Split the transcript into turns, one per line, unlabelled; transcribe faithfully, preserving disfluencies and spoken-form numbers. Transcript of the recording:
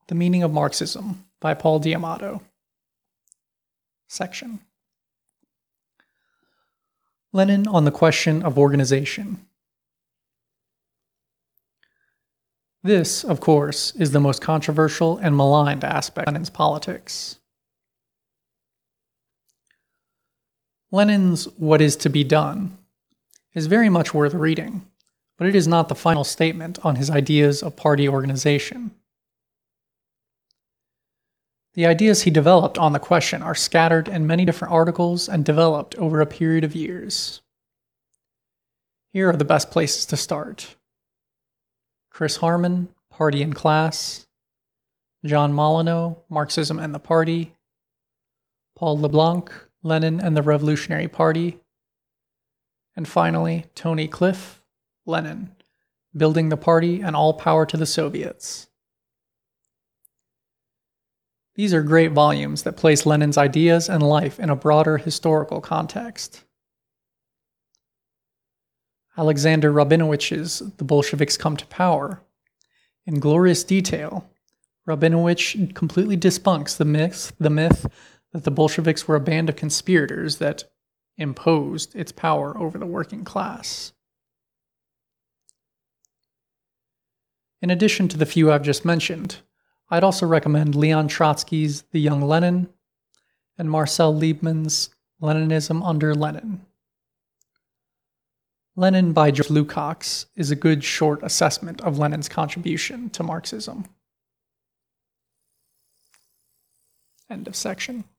The Meaning of Marxism by Paul D'Amato. Section. Lenin on the question of organization. This, of course, is the most controversial and maligned aspect of Lenin's politics. Lenin's What is to be Done is very much worth reading, but it is not the final statement on his ideas of party organization. The ideas he developed on the question are scattered in many different articles and developed over a period of years. Here are the best places to start. Chris Harman, Party and Class. John Molyneux, Marxism and the Party. Paul LeBlanc, Lenin and the Revolutionary Party. And finally, Tony Cliff, Lenin, Building the Party and All Power to the Soviets. These are great volumes that place Lenin's ideas and life in a broader historical context. Alexander Rabinowicz's The Bolsheviks Come to Power. In glorious detail, Rabinowitch completely debunks the myth, the myth that the Bolsheviks were a band of conspirators that imposed its power over the working class. In addition to the few I've just mentioned, I'd also recommend Leon Trotsky's The Young Lenin and Marcel Liebman's Leninism Under Lenin. Lenin by George Lukács is a good short assessment of Lenin's contribution to Marxism. End of section.